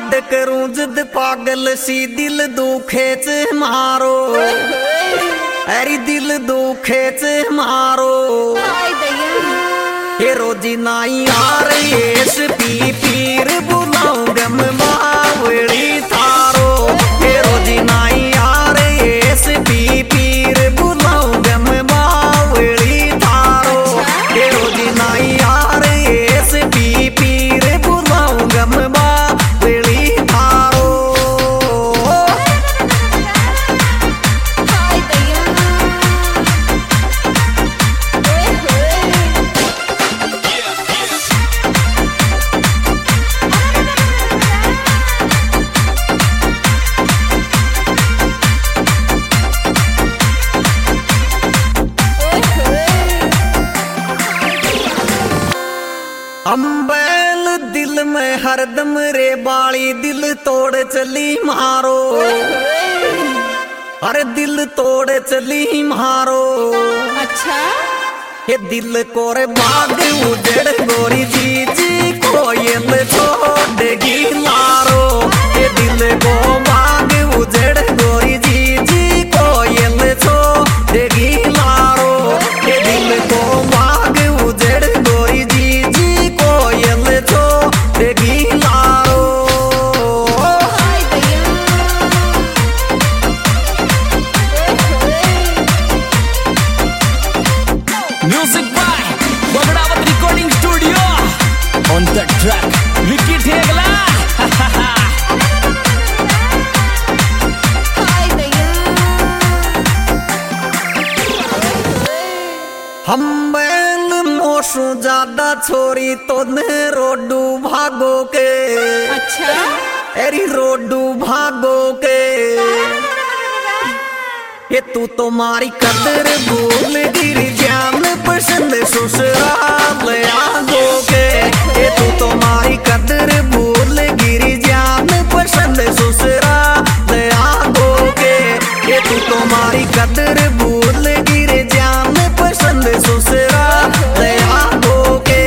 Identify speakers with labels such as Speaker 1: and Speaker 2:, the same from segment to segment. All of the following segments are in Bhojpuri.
Speaker 1: याद करूं जिद पागल सी दिल दुखे च मारो अरे दिल दुखे च मारो हे रोजी नाई यार एस पी पीर बुलाऊं गम बावड़ी थारो हे रोजी नाई यार एस पी पीर बुलाऊं गम बावड़ी थारो हे रोजी नाई यार एस पी पीर बुलाऊं गम बावड़ी थारो अम्बेल दिल में हरदम रे बाली दिल तोड़ चली मारो अरे दिल तोड़ चली मारो
Speaker 2: अच्छा
Speaker 1: ये दिल को रे बाग उजड़ गोरी जी कोयल छोड़ेगी लारो ये दिल को बाग उजड़ गोरी जी कोयल छोड़ेगी लारो ये दिल को बाग उजड़ गोरी जी कोयल छोड़ेगी लारो
Speaker 3: music by Bagdawat recording studio on the track Vicky Thegla
Speaker 1: हम बैल मोशु ज्यादा छोरी तो ने रोडू भागो के
Speaker 2: अच्छा
Speaker 1: एरी रोडू भागो के ये तू तो मारी कदर भूल गिर जान पसंद ससुराल आगो के ये तू तो मारी कदर भूल गिर जान पसंद ससुराल आगो के ये तू तो मारी कदर भूल गिर जान पसंद ससुराल आगो के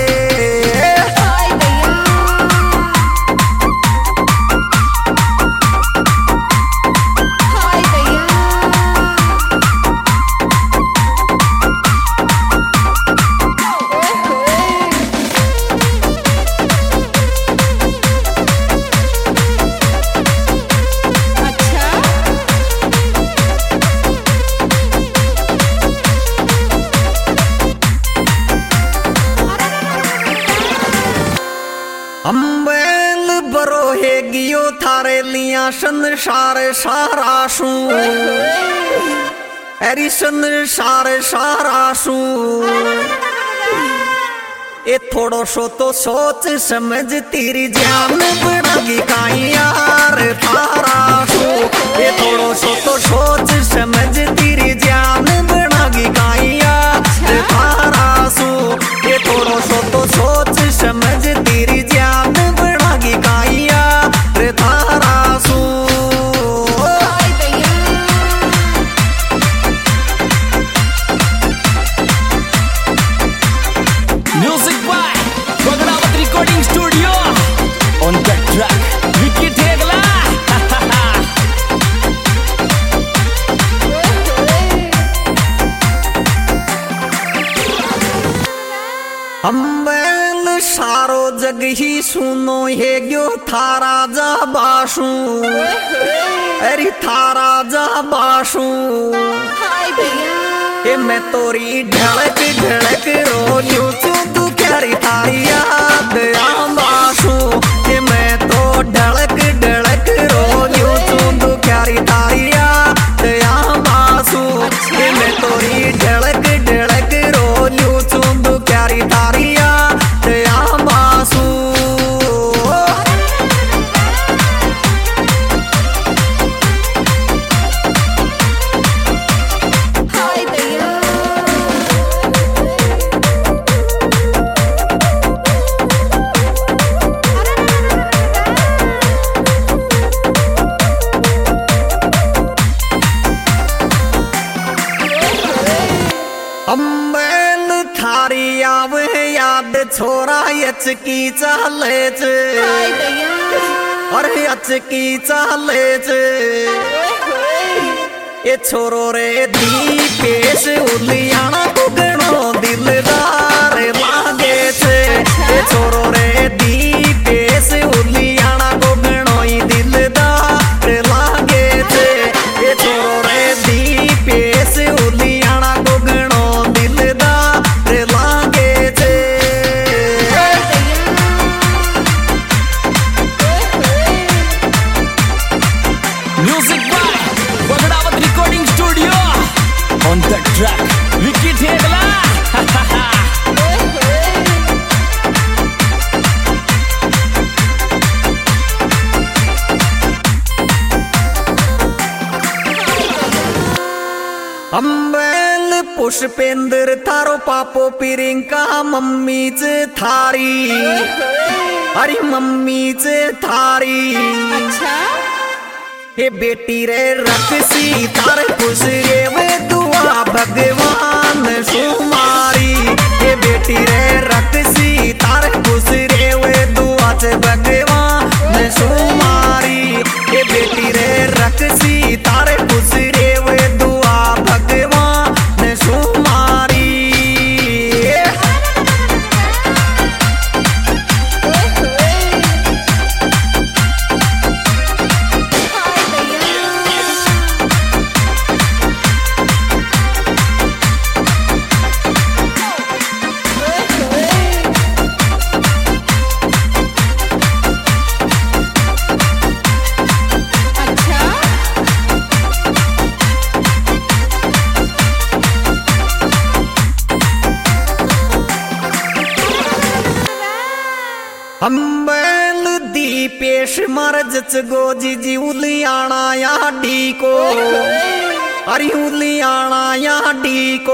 Speaker 1: अम्बेल बरो है गियो थारे लिया संसार सारासू एरी संसार सारासू ए थोड़ो सो तो सोच समझ तेरी जान बढ़ागी काई यार थारासू ए थोड़ो सो तो सोच समझ तेरी जान बढ़ागी काई यार थारासू ए थोड़ो सो तो सोच समझ तेरी जान बढ़ागी काई यार थारासू
Speaker 3: music by Bagdawat recording studio on the track Vicky Thegla
Speaker 1: अम्बेल सारो जग ही सुनो है गयो थारा जा बासू अरे थारा जा बासू ये मैं तोरी ढड़क ढड़क रोलियो तू क्यारी थारी याद बासू ये मैं तो ढड़क ढड़क रोलियो तू क्यारी थारी याद बासू ये मैं तोरी ढड़क ढड़क रोलियो तू क्यारी थारी याद बासू अम्बेल थारी आवे याद छोरा यच की चाले अरे अचकी चाले छे ये छोरो रे दीपेश उलियाना को गणो दिलदार लागे छे। ये छोरो रे दीपेश उलियाना को गणो ही दिलदार लागे छे। ये छोरो रे दीपेश उलियाना को गणो दिलदार लागे छे।
Speaker 3: Music by Bagdawat recording studio on the track Vicky Thegla.
Speaker 1: अम्बेल पुष्पेंद्र थारो पापो प्रियंका मम्मी च थारी अरे मम्मी च थारी।
Speaker 2: अच्छा
Speaker 1: हे बेटी रे रखसी तार खुश रे वे दुआ भगवान सुमारी। हे बेटी रे रखसी तार खुश रे वे दुआ से भगवान सुमारी। हे बेटी रे रखसी तार खुश रे वे दुआ भगवान सुमारी। अम्बेल दीपेश मरजच गोजी जी उलियाना या डी को अरे उलियाना या डी को।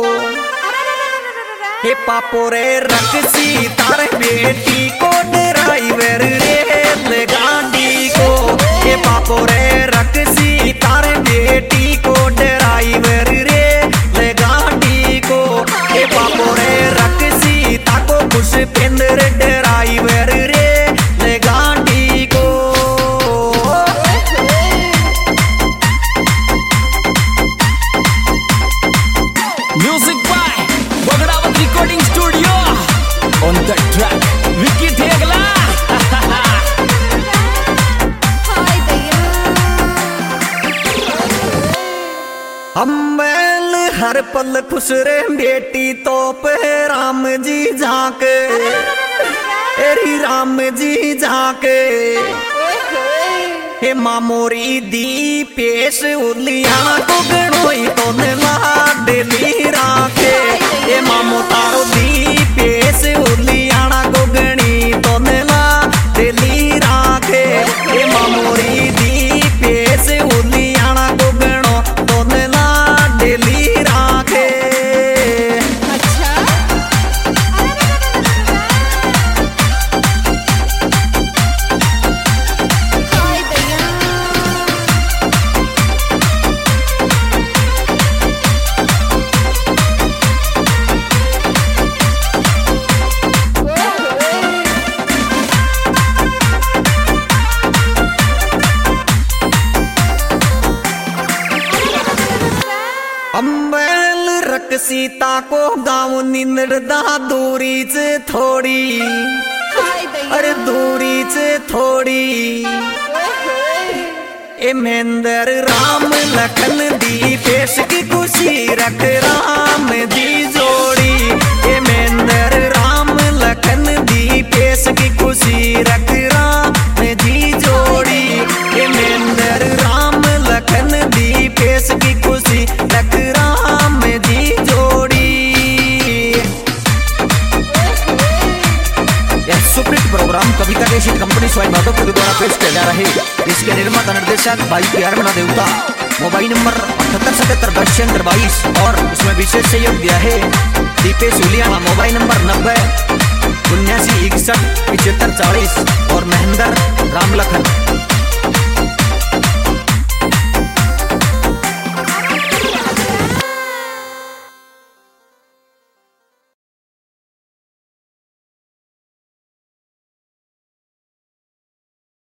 Speaker 1: हे पापो रे रखसी तार बेटी को ड्राइवर रे गाड़ी को। हे पापो रे रखसी तार बेटी को ड्राइवर रे गाड़ी को। हे पापो रे रखसी ताको पुष्पेंद्र ड्राइवर रे गाड़ी को।
Speaker 3: Music by Bagdawat recording studio on the track Vicky Thegla.
Speaker 1: अम्बेल हर पल खुश रे बेटी तो पे राम जी झाके एरी राम जी झाके। हे मामोरी दीपेश उलियाना को गणोई तो लाडली राखे। हे मामो तारो दीपेश उलियाना को गणी तो लाडली राखे। हे मामोरी दीपेश उलियाना को गणो तो लाडली राखे। अम्बेल रख सीता को गाँव निंदड़ा दूरी से थोड़ी अरे दूरी से थोड़ी। ए महेंद्र राम लखन दीपेश की खुशी रख राम जी जोड़ी। ए महेंद्र राम लखन दीपेश की खुशी रख राम जी जोड़ी। ए महेंद्र राम लखन दीपेश की खुशी रख राम जी जोड़ी। यह सुपरहिट प्रोग्राम कविता के शीट कंपनी स्वाई माधोपुर द्वारा पेश किया जा रहा है। इसके निर्माता निर्देशक भाई प्यार मना देवता। मोबाइल नंबर 7877 और इसमें विशेष सहयोग दिया है दीपेश उलियाना। मोबाइल नंबर 90 79 61 75 40 और महेंद्र राम लखन।